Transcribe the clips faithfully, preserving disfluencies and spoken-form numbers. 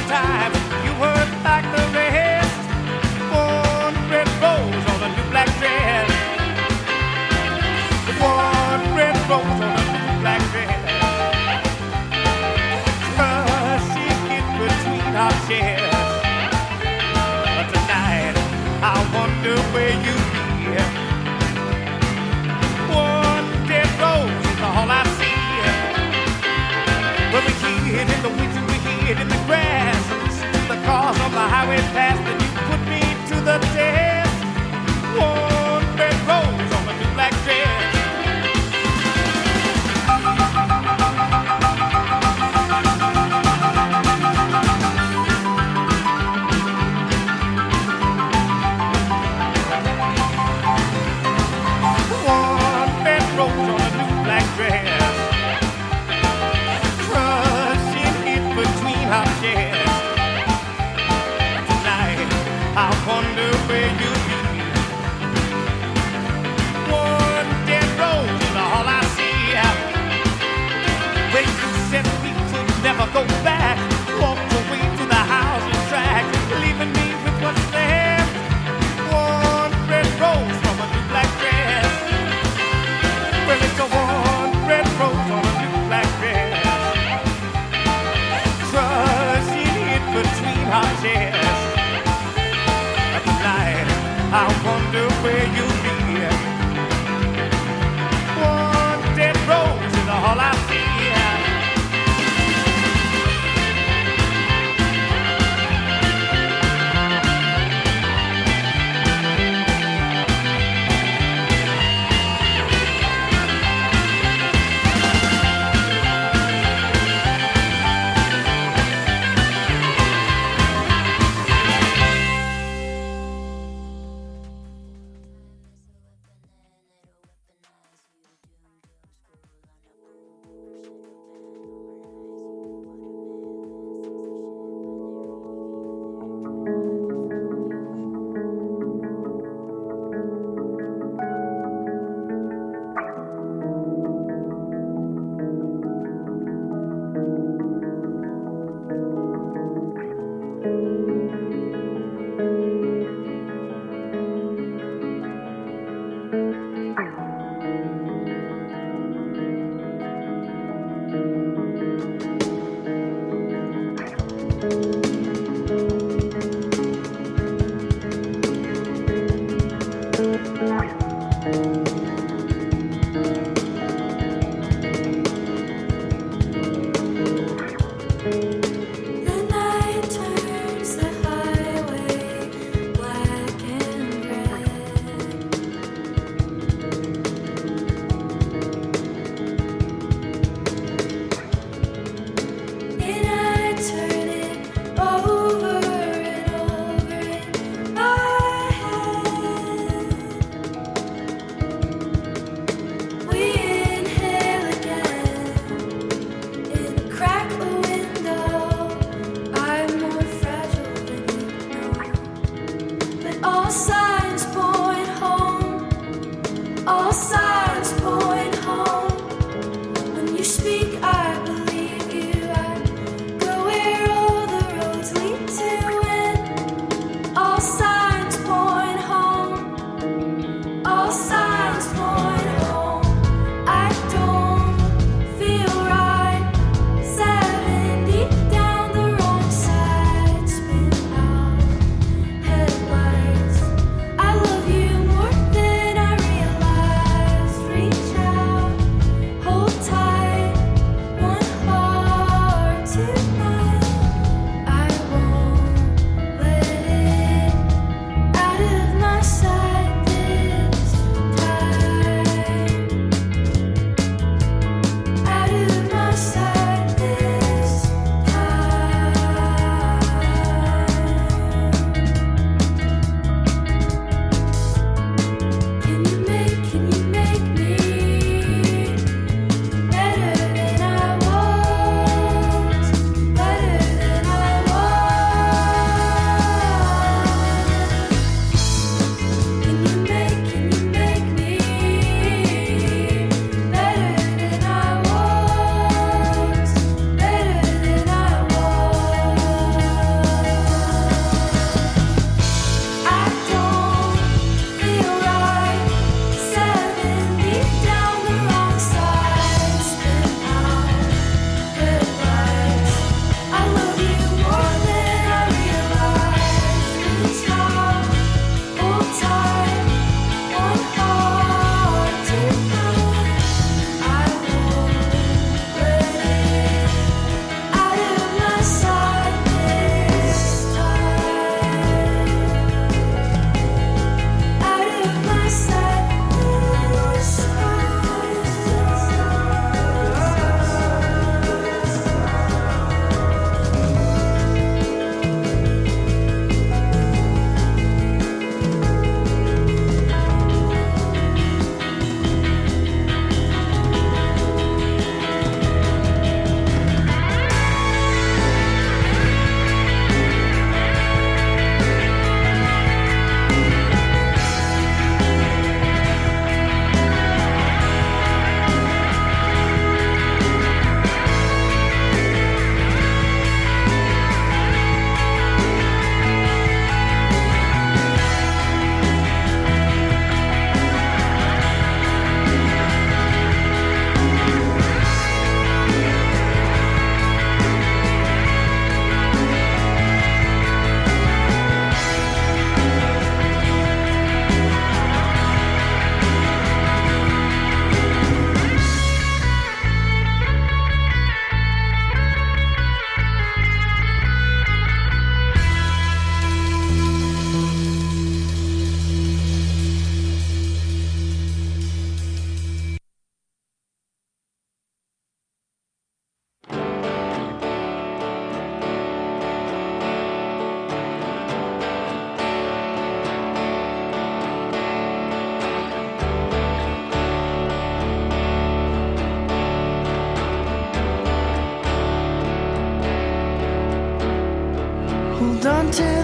time. You weren't like the rest. One red rose on a new black dress. One red rose on a new black dress. Crushing in between our chairs. But tonight, I wonder where you'll be. One dead rose is all I see. But we hid in the weeds and we hid in the grass. The cars on the highway passed and you put me to the test. One red rose on a new black dress. One red rose on a new black dress. Crushing in between our chairs. Tonight, I wonder where you'll be. One dead rose is all I see. When you said we could never go back, walked away to the house and track, leaving me with what's left. One red rose from a new black dress. Well, it's a one red rose on a new black dress. Crushing in between our chairs. Tonight, I wonder where you'll be. One dead rose is all I see.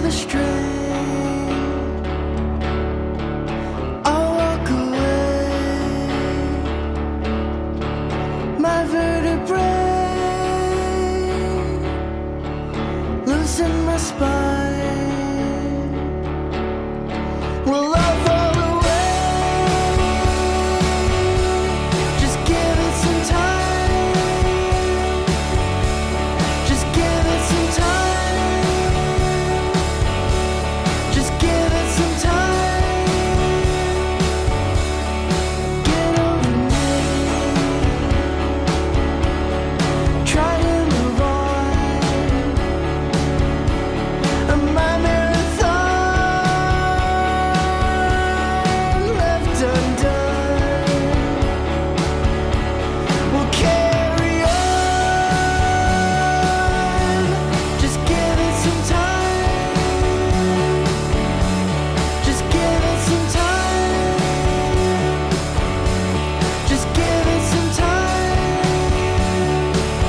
the string. I'll walk away. My vertebrae loosen my spine. Will I fall away? Just give it some time. Just give it some time. Just give it some time. Get over me. Try to move on. And my marathon left undone will carry on. Just give it some time. Just give it some time. Just give it some time.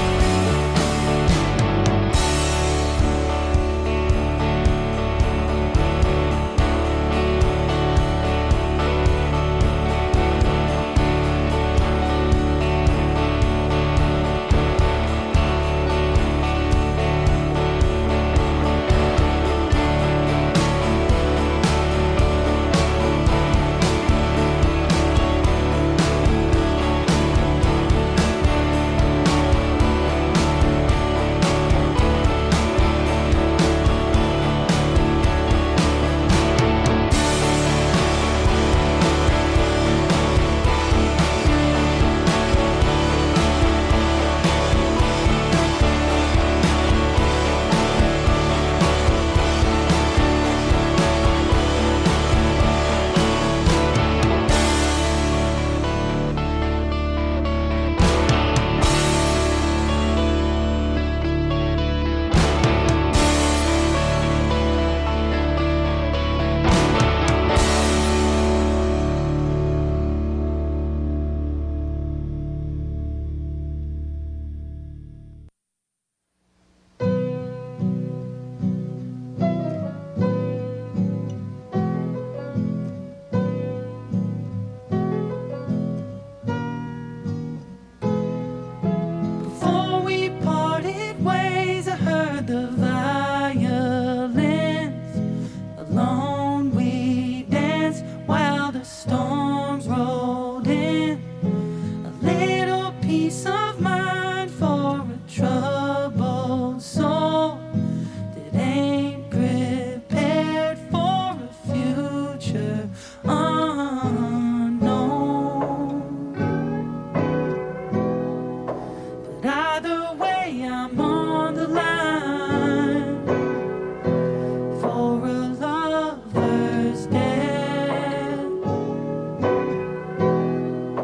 Before we parted ways, I heard the violins. Alone we danced while the storms rolled in. A little peace of mind for a troubled soul that ain't prepared for a future unknown. But either way, I'm on the line for a lover's death.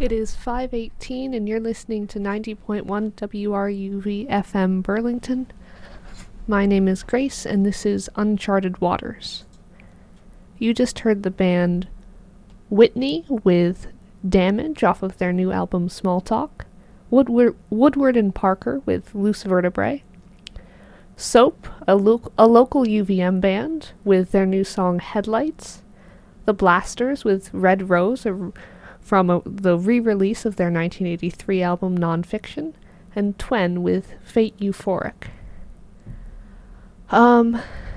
It is five eighteen and you're listening to ninety point one W R U V F M Burlington. My name is Grace and this is Uncharted Waters. You just heard the band Whitney with Damage off of their new album Small Talk, Woodward, Woodward and Parker with Loose Vertebrae, Soap, a, lo- a local U V M band with their new song Headlights, The Blasters with Red Rose, a from a, the re-release of their nineteen eighty-three album Nonfiction, and Twen with Fate Euphoric. Um,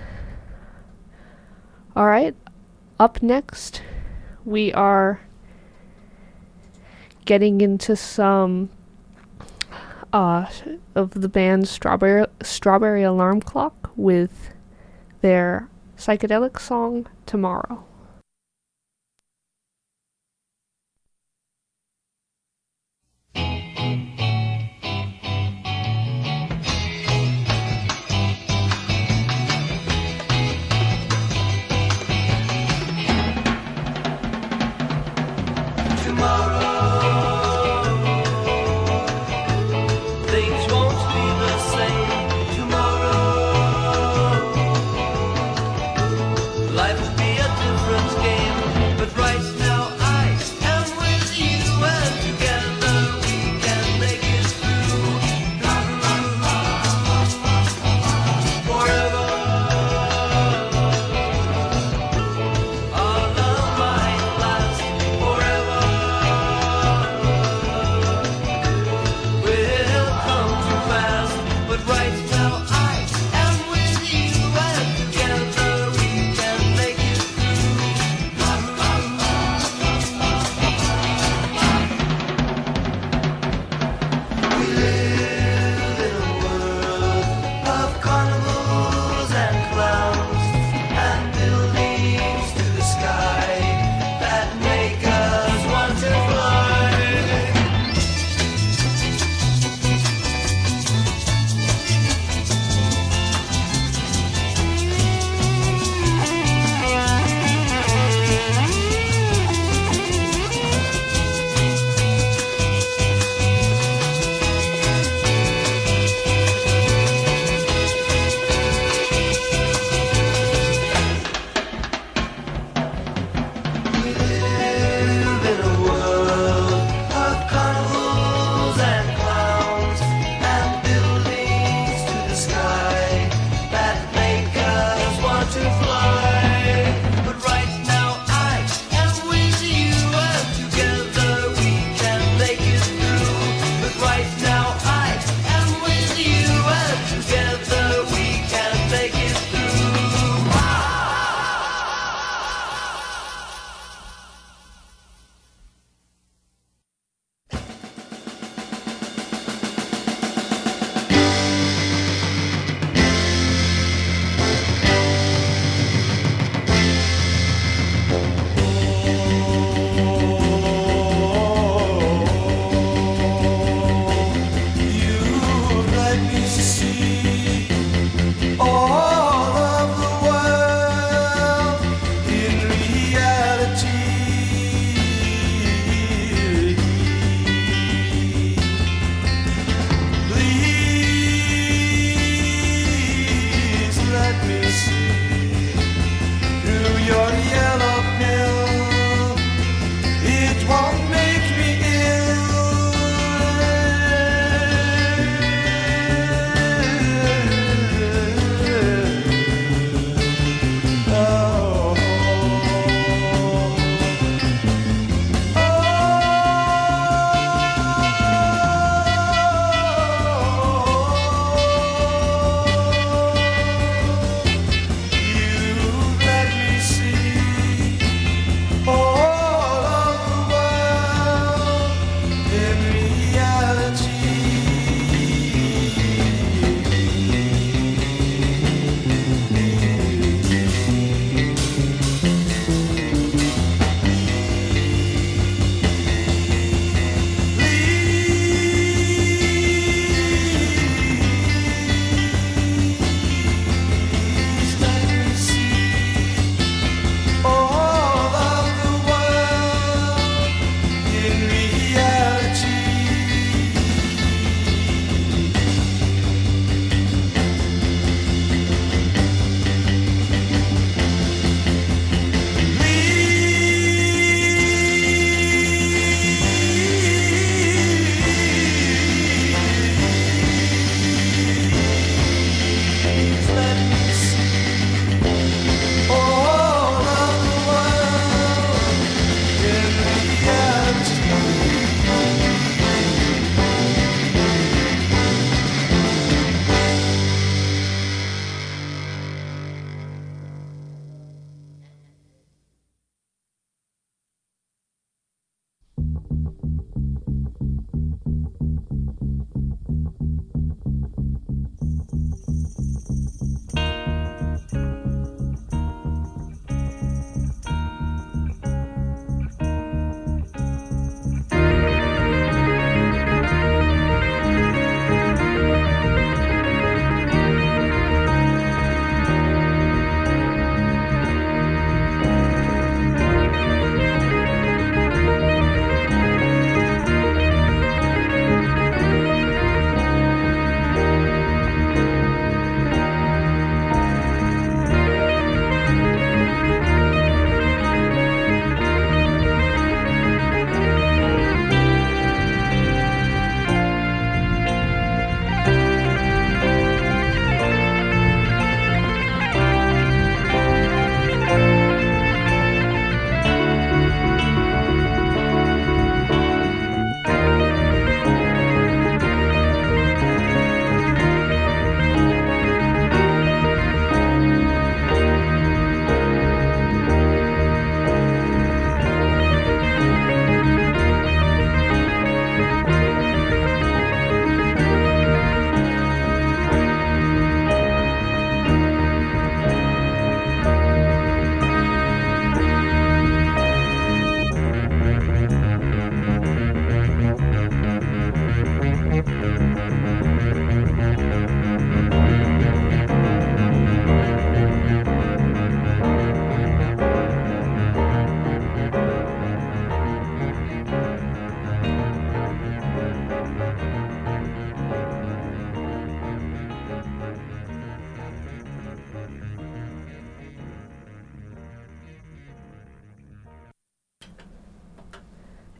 alright, up next, we are getting into some uh, of the band Strawberry, Strawberry Alarm Clock with their psychedelic song Tomorrow.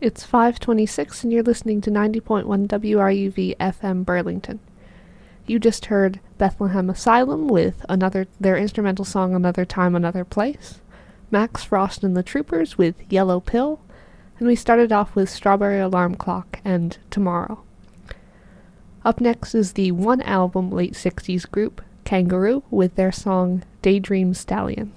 It's five twenty-six and you're listening to ninety point one W R U V F M Burlington. You just heard Bethlehem Asylum with another their instrumental song Another Time, Another Place, Max Frost and the Troopers with Yellow Pill, and we started off with Strawberry Alarm Clock and Tomorrow. Up next is the one-album late sixties group, Kangaroo, with their song Daydream Stallion.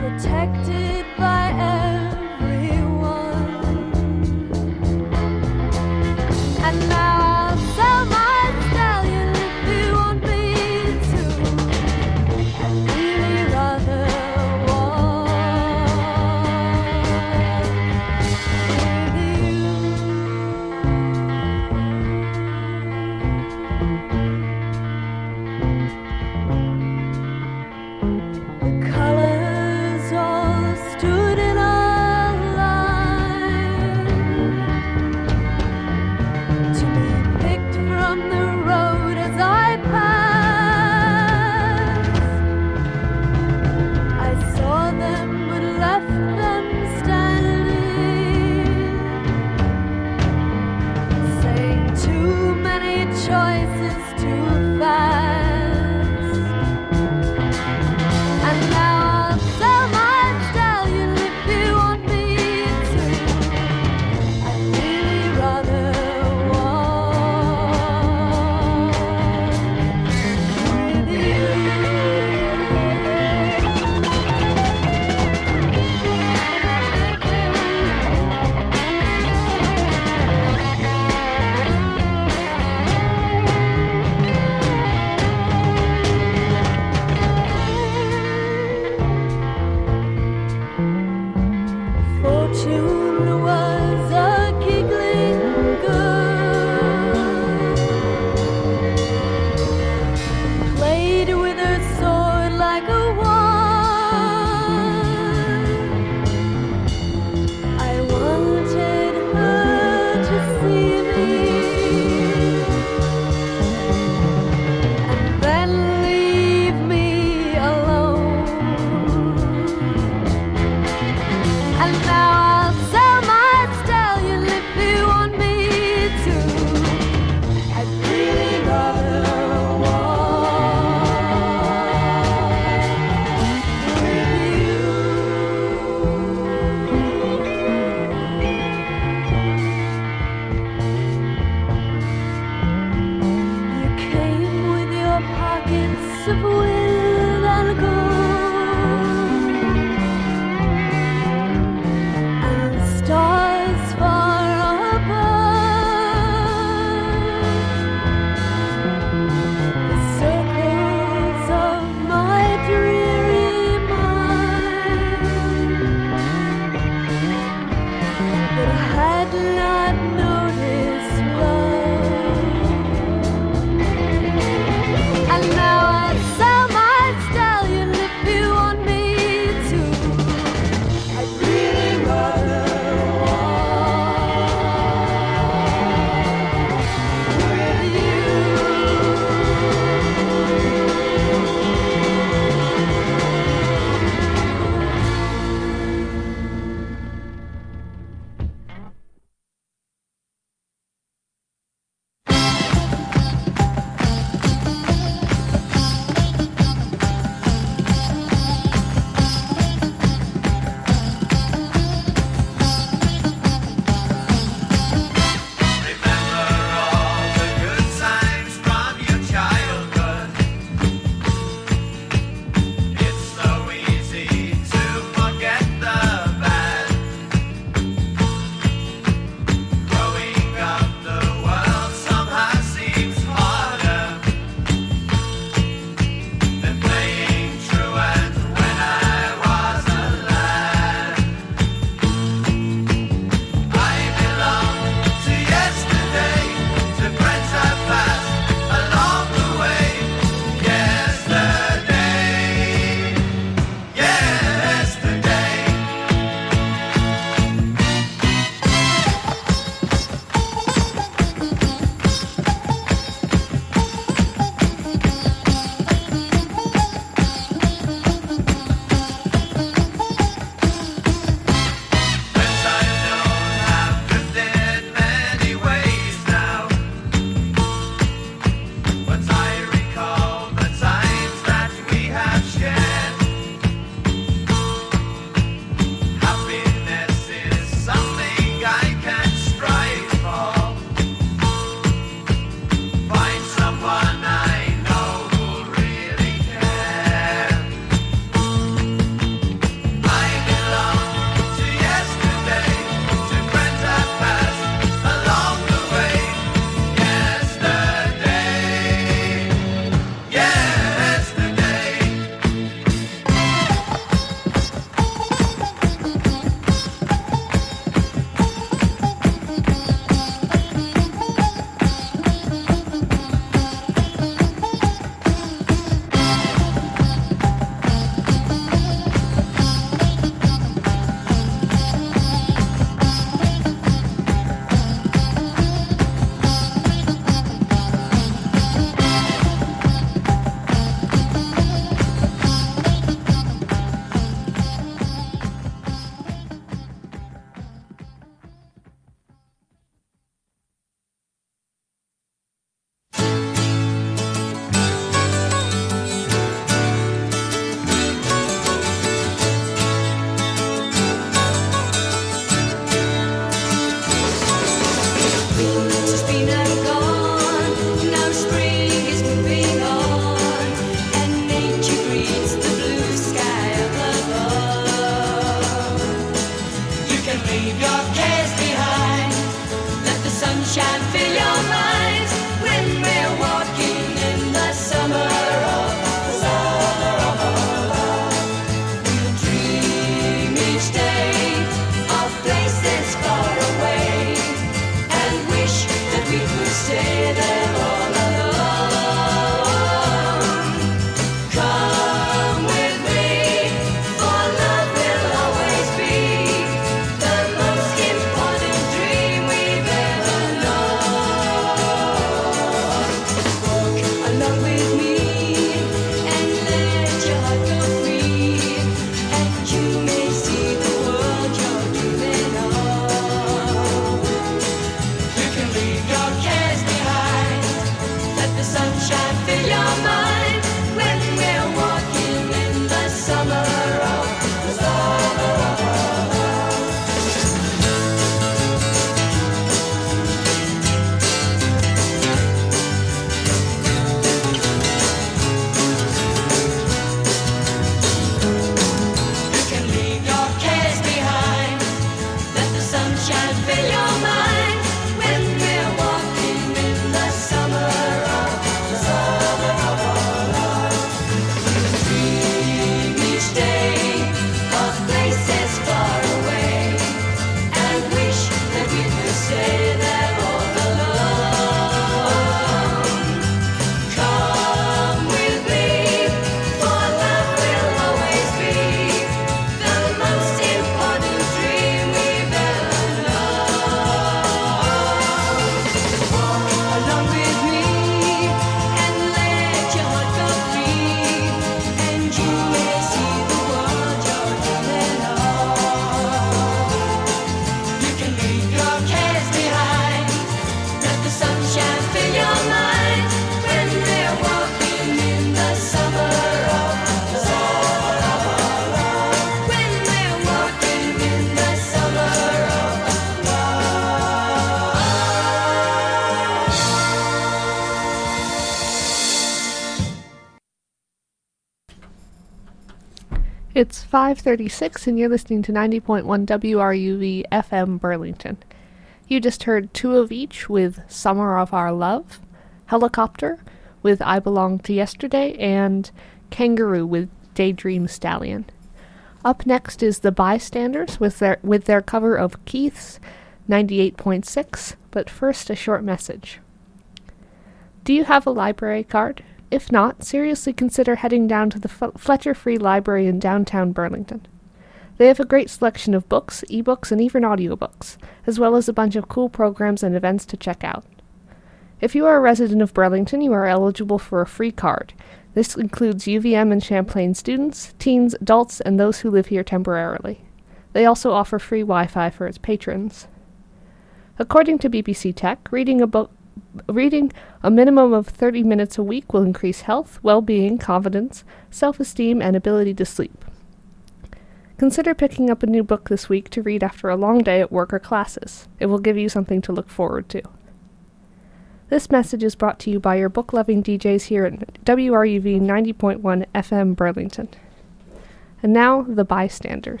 It's five thirty-six and you're listening to ninety point one W R U V F M Burlington. You just heard Two of Each with Summer of Our Love, Helicopter with I Belong to Yesterday, and Kangaroo with Daydream Stallion. Up next is The Bystanders with their with their cover of Keith's ninety-eight point six, but first a short message. Do you have a library card? If not, seriously consider heading down to the F- Fletcher Free Library in downtown Burlington. They have a great selection of books, ebooks, and even audiobooks, as well as a bunch of cool programs and events to check out. If you are a resident of Burlington, you are eligible for a free card. This includes U V M and Champlain students, teens, adults, and those who live here temporarily. They also offer free Wi-Fi for its patrons. According to B B C Tech, reading a book Reading a minimum of thirty minutes a week will increase health, well-being, confidence, self-esteem, and ability to sleep. Consider picking up a new book this week to read after a long day at work or classes. It will give you something to look forward to. This message is brought to you by your book-loving D Js here at W R U V ninety point one F M Burlington. And now, The Bystanders.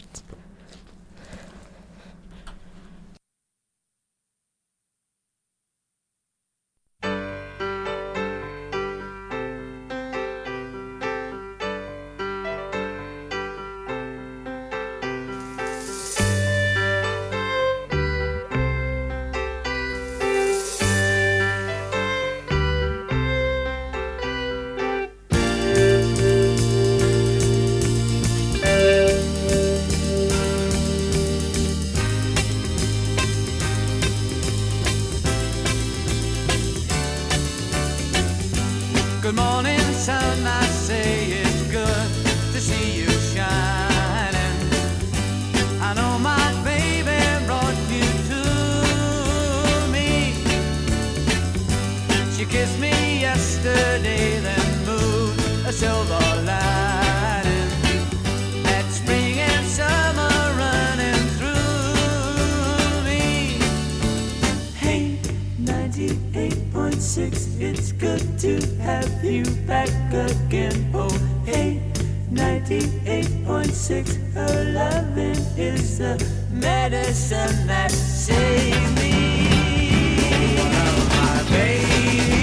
Good morning, sun, I say it's good to see you shining. I know my baby brought you to me. She kissed me yesterday, then moved a silver lining. That spring and summer running through me. Hey, ninety-eight point six, it's good to have you back again. Oh, hey, ninety-eight point six, her loving is the medicine that saves me. Oh, my baby.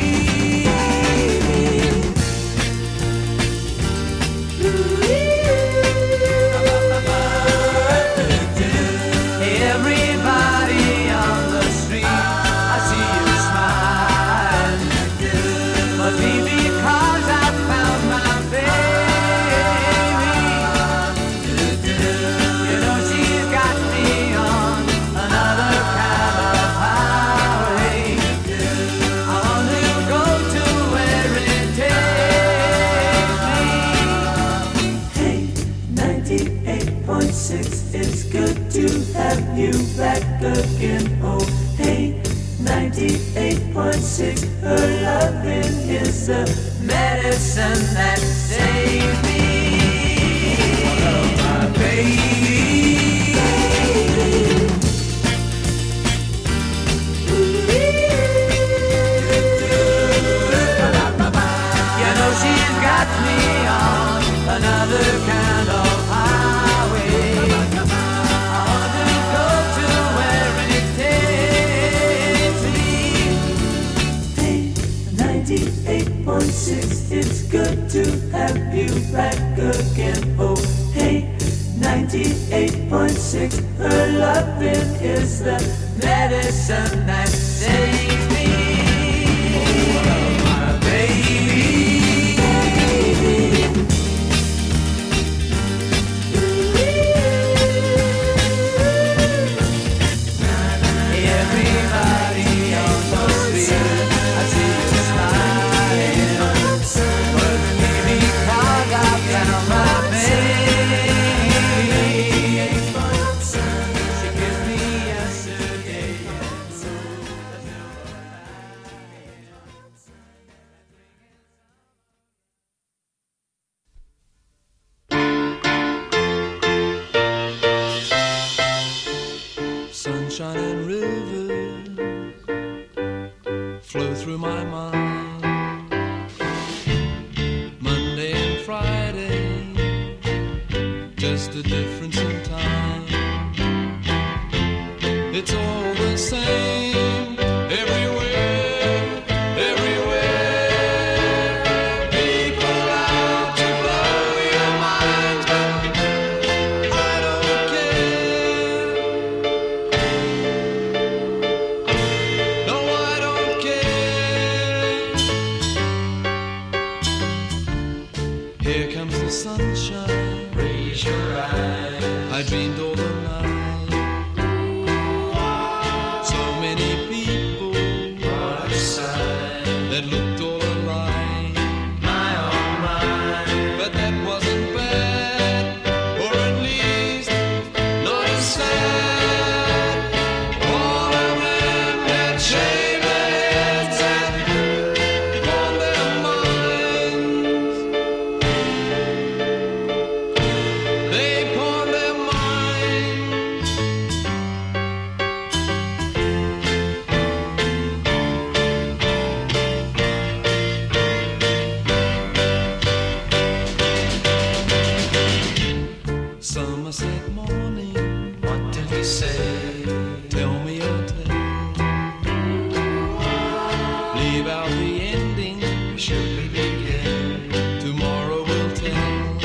Everybody on the street, I see you smile. Must be because I found my baby. You know she's got me on another kind of highway. I want to go to where it takes me. Hey, ninety-eight point six, it's good to have you back again. Oh, hey, ninety-eight point six, her loving is the medicine that saves me. Oh, my baby. You know she's got me on another kind of highway. I want to go to where it takes me. Hey, ninety-eight point six, it's good to have you back again. Oh, hey, ninety-eight point six, her loving is the medicine that saves me. Oh, my baby. Everybody on the street, I see you smiling. But maybe because I found my baby. She kissed me yesterday, and so just a difference in time. It's all the same everywhere, everywhere. People out to blow your minds, but I don't care. No, I don't care. Here comes the sunshine. Raise your eyes. I dreamed all the night. So many people, what a sight, that looked all alike. My oh my, but that wasn't bad, or at least not as sad. All of them had shaved their heads and on their minds. They pawned their minds. Somerset morning, what did we say? Tell me your tale. Leave out the ending, should we begin? Tomorrow will tell.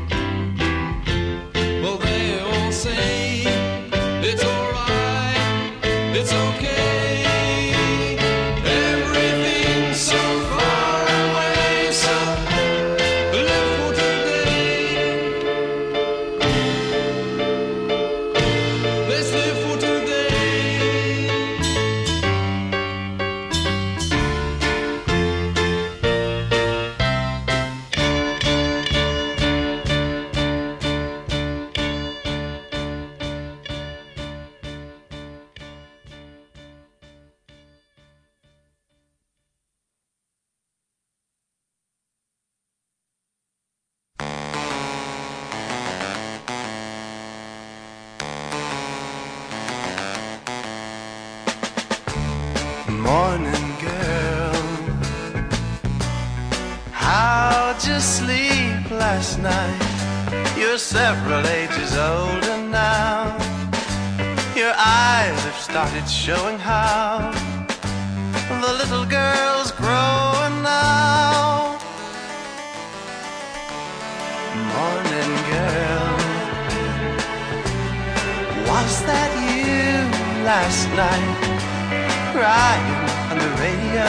Well, they all say it's alright, it's okay. Everything's so far away, so live for today. Let's live for today. Morning girl, how'd you sleep last night? You're several ages older now. Your eyes have started showing how the little girl's growing now. Morning girl, was that you last night? Crying on the radio,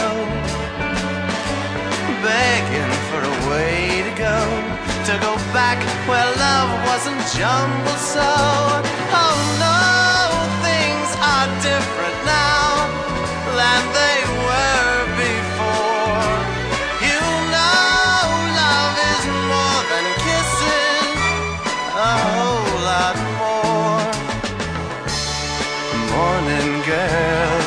begging for a way to go, to go back where love wasn't jumbled so. Oh no, things are different now than they were before. You know love is more than kisses, a whole lot more. Morning girl,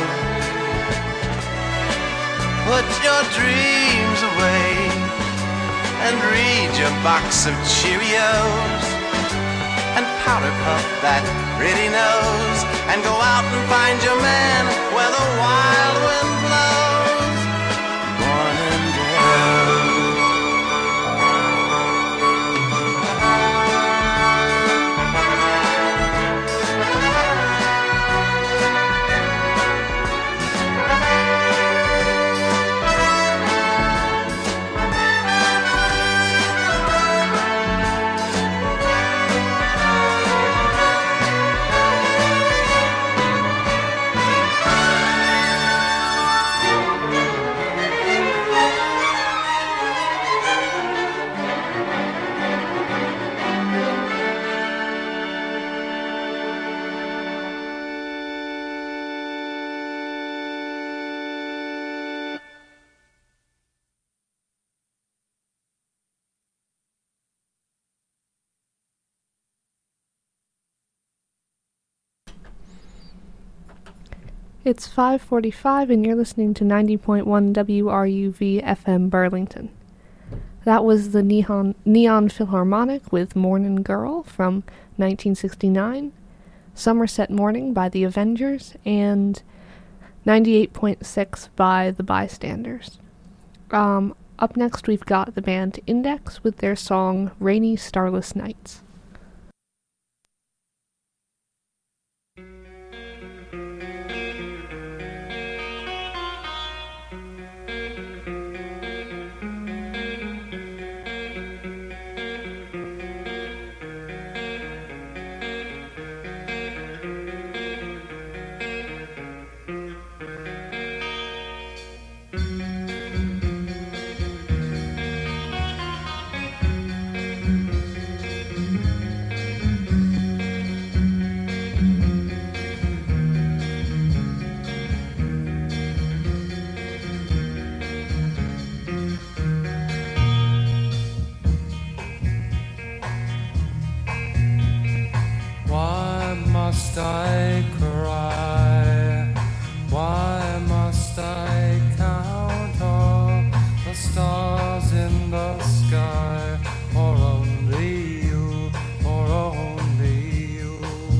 put your dreams away and read your box of Cheerios and powder puff that pretty nose and go out and find your man where the wild wind blows. Morning girl. It's five forty-five and you're listening to ninety point one W R U V F M Burlington. That was the Neon, Neon Philharmonic with Mornin' Girl from nineteen sixty-nine, Somerset Morning by the Avengers, and ninety-eight point six by the Bystanders. Um, up next we've got the band Index with their song Rainy Starless Nights. I cry? Why must I count all the stars in the sky? Or only you, or only you.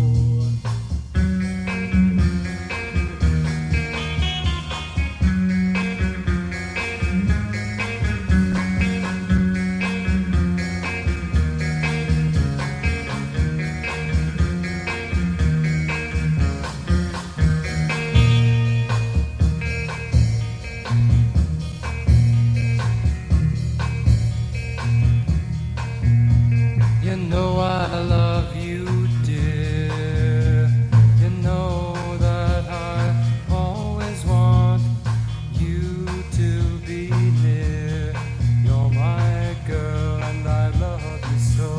You know I love you, dear. You know that I always want you to be near. You're my girl and I love you so.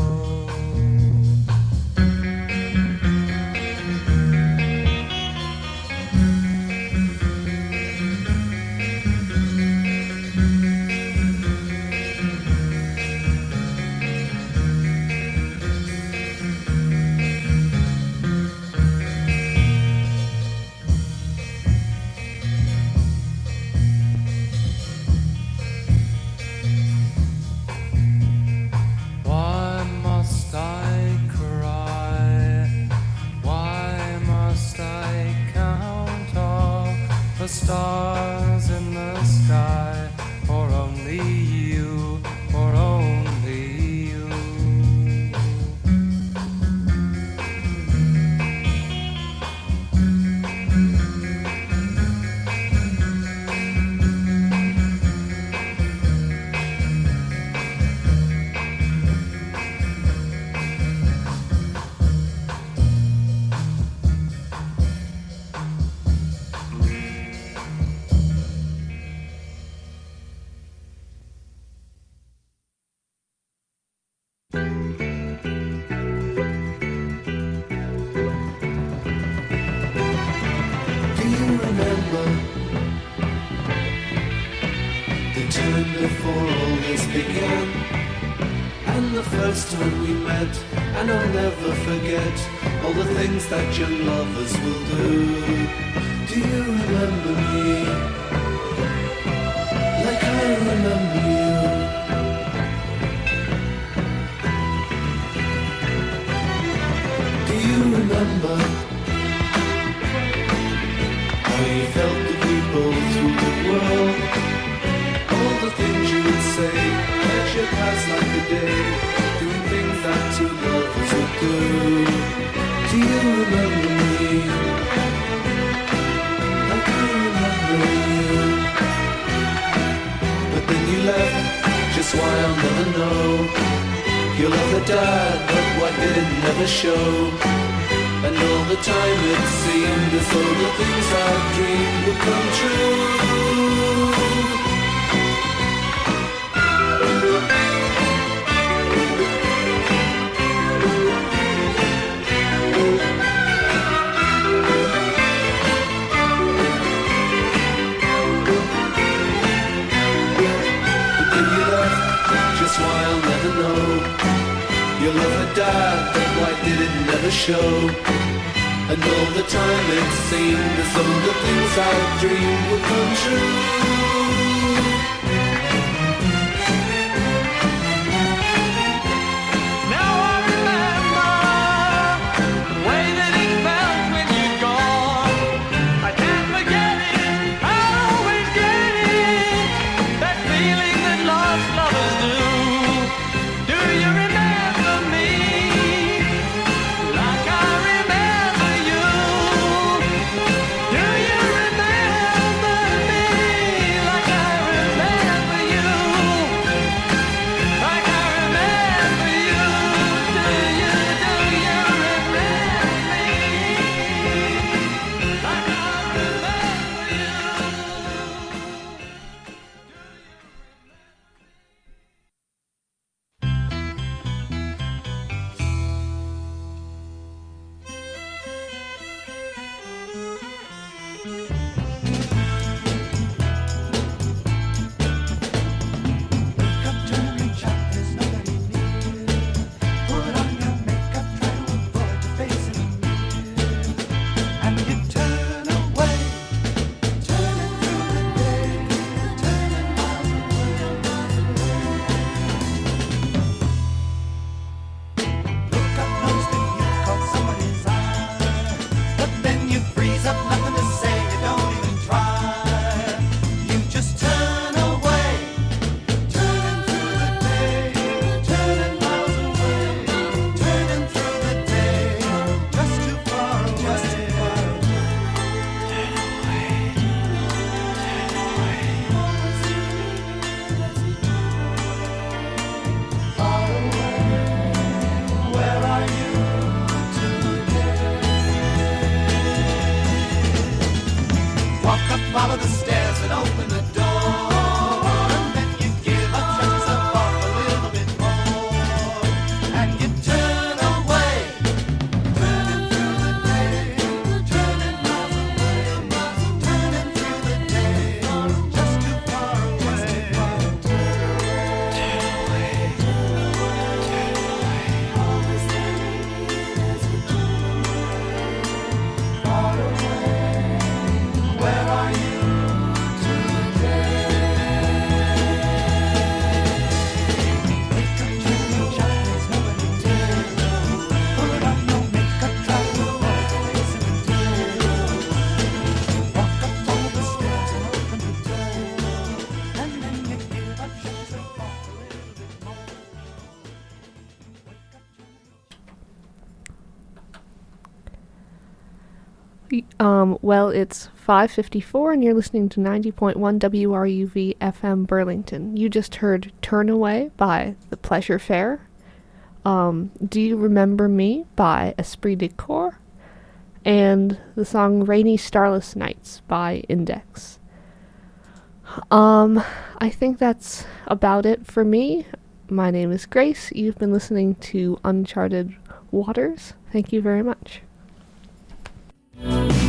Why must I cry? Why must I count all the stars in the sky? For only you, for only you. Do you remember the time before all this began? And the first time we met, and I'll never forget all the things that young lovers will do. Do you remember me? Like I remember you. Do you remember how you felt the people through the world? All the things you would say that you pass like a day, doing things that two lovers would do. Do you remember me? Like I remember you. But then you left, just why I'll never know. Your love had died, but why did it never show? And all the time it seemed as though the things I dreamed would come true. But then you left, just why I'll never know. Your love had died, but why did it never show? And all the time it seemed as though the things I dreamed would come true. Now I remember the way that it felt when you'd gone. I can't forget it, I'll always get it. That feeling that lost lovers do. Do you remember me? Like I remember you. Do you remember me? follow the stairs and open the door. And then you give up, shut yourself off a little bit more. And you turn away, turning through the day, turning miles away, turning through the day, just too far away. Where are you today? Wake up to the job, there's nobody there. Put on your makeup, try to avoid the face of the day. Walk up all the stairs and open the door. And then you give up, shut yourself off a little bit more. Um, well, it's five fifty-four and you're listening to ninety point one W R U V F M Burlington. You just heard Turn Away by The Pleasure Fair. Um, Do You Remember Me by Esprit de Corps. And the song Rainy Starless Nights by Index. Um, I think that's about it for me. My name is Grace. You've been listening to Uncharted Waters. Thank you very much.